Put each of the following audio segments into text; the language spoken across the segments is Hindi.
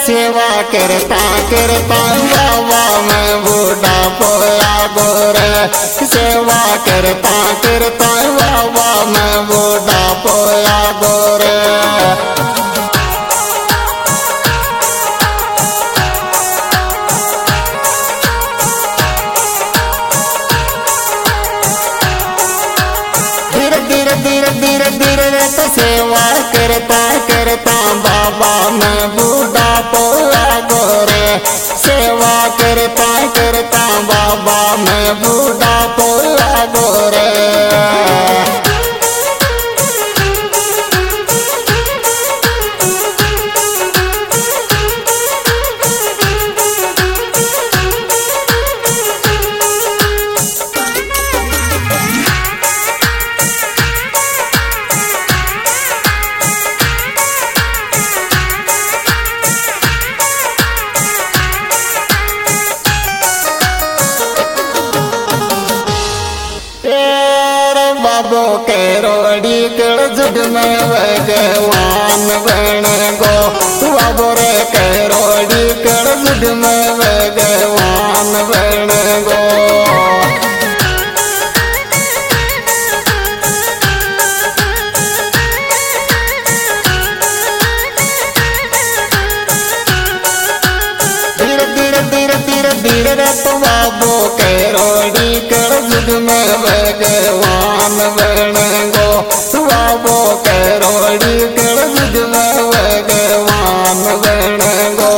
सेवा करता करता बाबा मैं बूढ़ा पोया गोरे। सेवा करता करता बाबा मैं बूढ़ा पोया गोरे। धीरे धीरे तो सेवा करता करता बाबा मैं बूढ़ा पोया गोरे। सेवा करता करता बाबा मैं बूढ़ा पोया गोरे। बाबो के रोड़ी कर जुग में भगवान बन गो। बाबो रे के रोड़ी कर जुग में भगवान बन गो। धीरे रे तो बाबो के रोड़ी कर जुग में भगवान बन गो। बाबो के रोड़ी कर जुग में भगवान बन गो।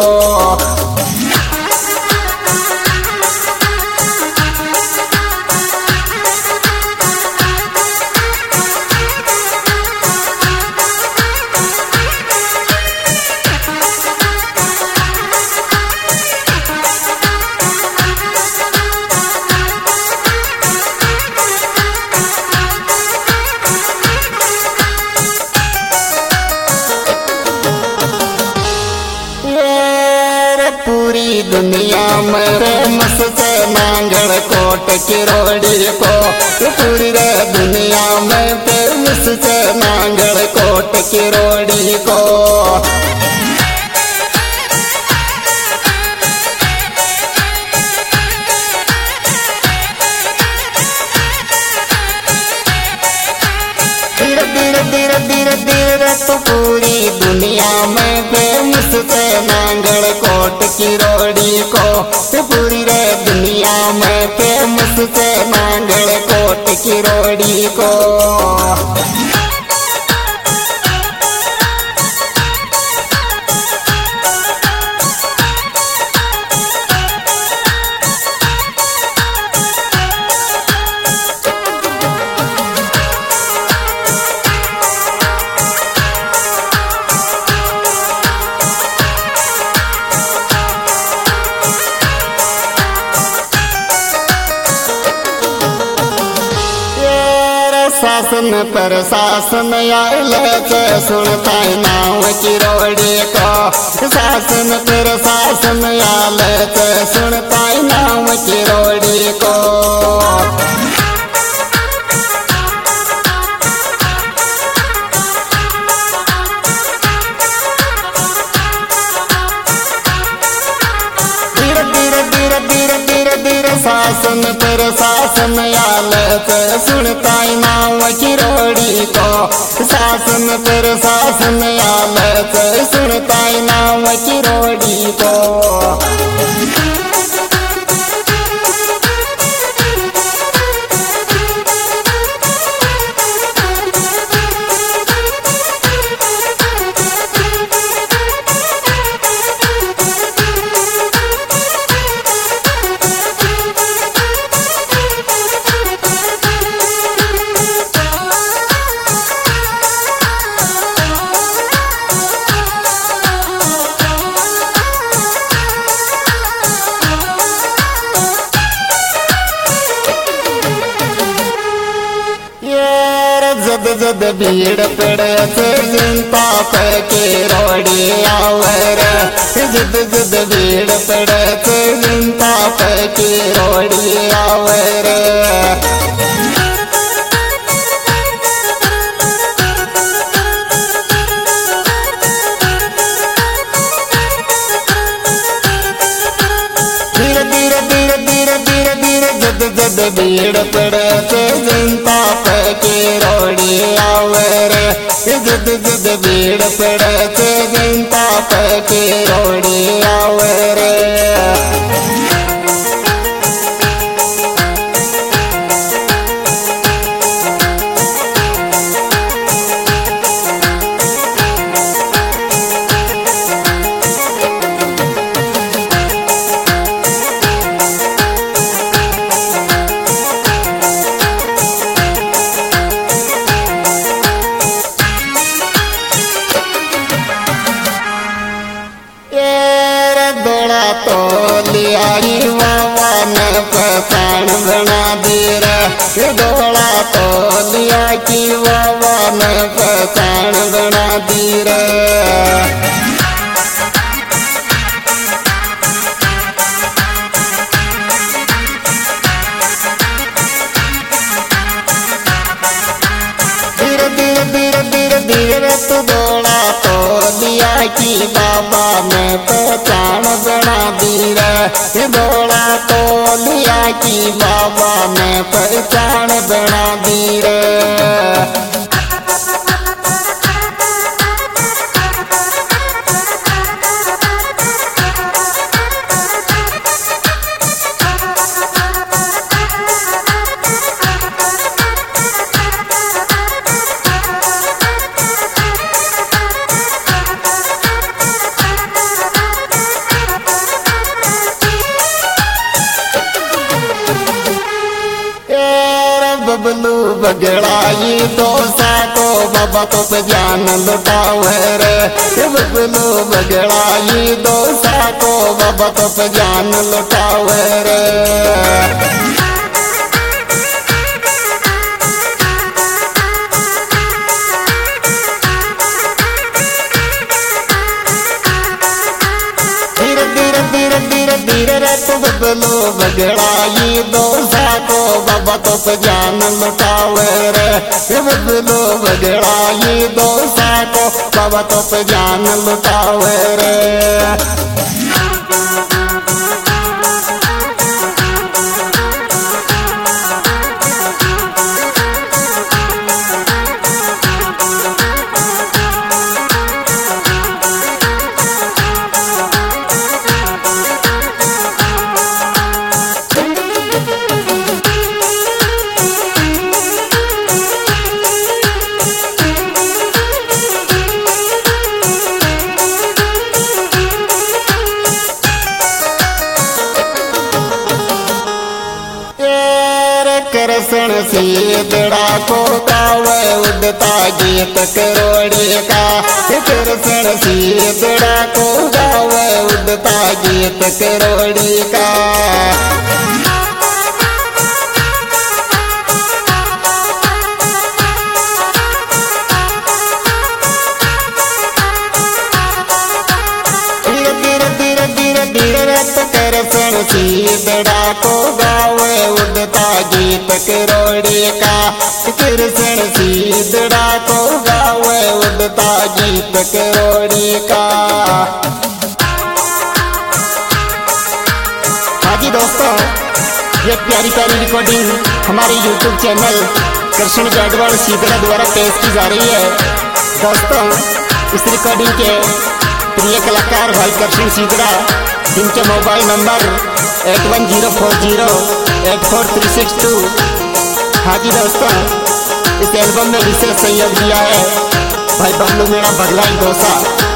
पूरी दुनिया में फेमस से नांगल कोट की रोड़ी को। पूरी रे दुनिया में फेमस से नांगल कोट की रोड़ी को। धीरे तो पूरी दुनिया में फेमस से नांगल कोट की रोड़ी को। पूरी रे दुनिया में फेमस से नांगल कोट की रोड़ी को। शासन पर शासन आयल सुनता नाव की रोड़ी को। शासन पर शासन आयल सुनता नाव की रोड़ी को। धीरे शासन पर शासन आयल सुनता नाव की रोड़ी को। शासन पर शासन आयल सुनता नाव की रोड़ी को। जद भीड़ पड़े चिंता के रोड़ी आवर। जद भीड़ पड़े चिंता के रोड़ी आवर। जद जद भीड़ पड़े ते जनता पे किरोड़ी आवे रे। जद जद भीड़ पड़े ते जनता पे किरोड़ी आवे रे। लियाई बाबा ने पहचान बना दी रे। डोला तो लिया की बाबा ने पहचान बना दी रे। धीरे तू डोला तो लिया की बाबा ने पहचान बना दी रे। डोला तो लिया की बाबा ने पहचान बना दी रे। बबलू बगड़ाई दोसा को बाबा तो पे जान लुटावे रे। बबलू बगड़ाई दोसा को बाबा तो पे जान लुटावे रे। धीरे रे तू बबलू बगड़ाई दोसा को बाबा तो पे जान लुटावे रे। बबलू बगड़ाई दोसा को बाबा तो पे जान लुटावे रे। कृष्ण सीधड़ा को गावे उड़ता गीत करोड़ी का। कृष्ण सीधड़ा को गावे उड़ता गीत करोड़ी का। कृष्ण सीधड़ा को गावे उड़ता गीत करोड़ी का। कृष्ण सीधड़ा को गावे उड़ता गीत करोड़ी का। हाँ जी दोस्तों, ये प्यारी प्यारी रिकॉर्डिंग हमारे YouTube चैनल कृष्ण जायसवाल सीधड़ा द्वारा पेश की जा रही है। दोस्तों, इस रिकॉर्डिंग के प्रिय कलाकार भाई कृष्ण सीधड़ा, जिनके मोबाइल नंबर 8104084362। हाँ जी दोस्तों, इस एल्बम में विशेष सहयोग दिया है भाई बबलू मेरा बगलाई दोसा।